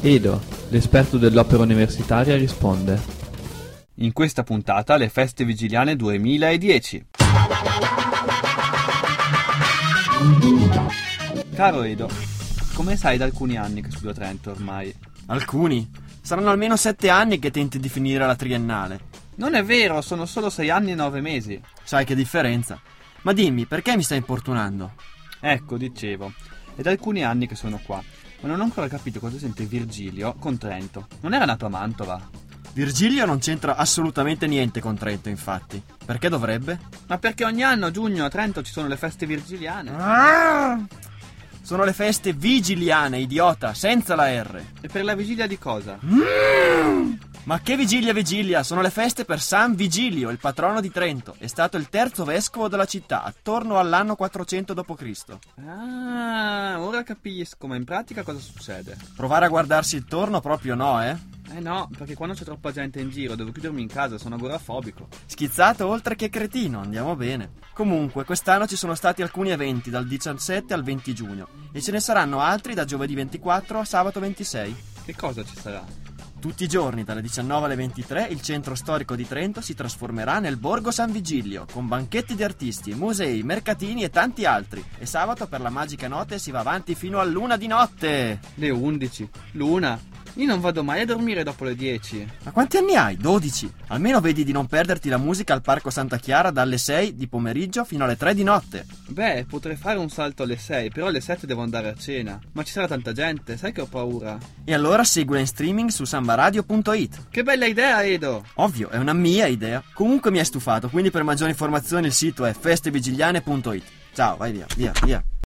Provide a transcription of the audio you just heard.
Edo, l'esperto dell'opera universitaria, risponde. In questa puntata le feste vigiliane 2010. Caro Edo, come sai da alcuni anni che studio a Trento ormai? Alcuni? Saranno almeno 7 anni che tenti di finire la triennale. Non è vero, sono solo 6 anni e 9 mesi. Sai che differenza? Ma dimmi, perché mi stai importunando? Ecco, dicevo, è da alcuni anni che sono qua, ma non ho ancora capito cosa sente Virgilio con Trento. Non era nato a Mantova? Virgilio non c'entra assolutamente niente con Trento, infatti. Perché dovrebbe? Ma perché ogni anno a giugno a Trento ci sono le feste virgiliane. Sono le feste vigiliane, idiota, senza la R. E per la vigilia di cosa? Ma che vigilia? Sono le feste per San Vigilio, il patrono di Trento. È stato il 3° vescovo della città, attorno all'anno 400 d.C. Ah, ora capisco, ma in pratica cosa succede? Provare a guardarsi intorno proprio no, eh? No, perché quando c'è troppa gente in giro devo chiudermi in casa, sono agorafobico. Schizzato oltre che cretino, andiamo bene. Comunque, quest'anno ci sono stati alcuni eventi dal 17 al 20 giugno e ce ne saranno altri da giovedì 24 a sabato 26. Che cosa ci sarà? Tutti i giorni, dalle 19 alle 23, il centro storico di Trento si trasformerà nel Borgo San Vigilio, con banchetti di artisti, musei, mercatini e tanti altri. E sabato, per la magica notte, si va avanti fino all'1 di notte. Le 11? L'una? Io non vado mai a dormire dopo le 10. Ma quanti anni hai? 12. Almeno vedi di non perderti la musica al Parco Santa Chiara dalle 6 di pomeriggio fino alle 3 di notte. Beh, potrei fare un salto alle 6, però alle 7 devo andare a cena. Ma ci sarà tanta gente, sai che ho paura. E allora seguila in streaming su sambaradio.it. Che bella idea, Edo! Ovvio, è una mia idea. Comunque mi hai stufato, quindi per maggiori informazioni il sito è festevigiliane.it. Ciao, vai via.